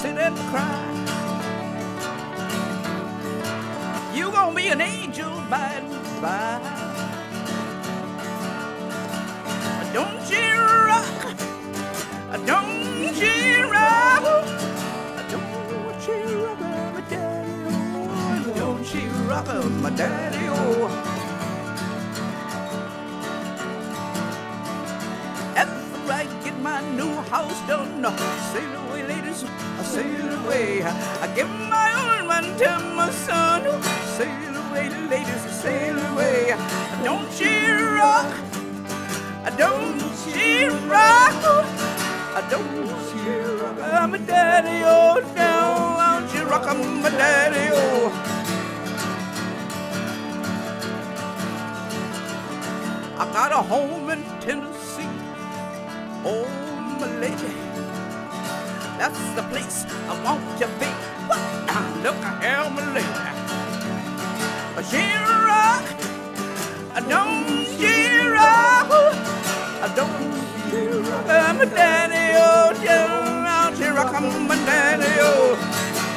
sit and cry. You gonna be an angel by and by. Don't you rock, don't you rock, don't you rock my daddy, oh, don't you rock my daddy, oh. After I get my new house done, sail away, ladies, sail away. I give my old one to my son, sail away, ladies, sail away. Don't you rock, don't you rock, don't you rock my daddy, oh, don't you rock my daddy, oh. I got a home in Tennessee, oh, my lady, that's the place I want to be. Look here, my lady, she rock, don't she rock, don't she rock my daddy, oh, don't she rock my daddy, oh.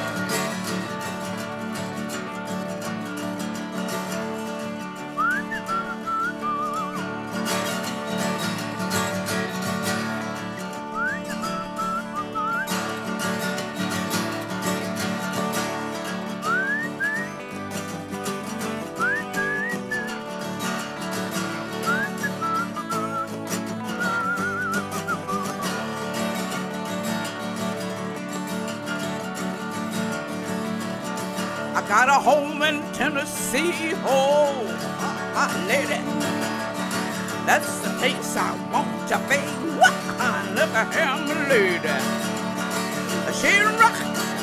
I got a home in Tennessee, oh, my lady, that's the place I want to be. Look at here, my lady, she rock,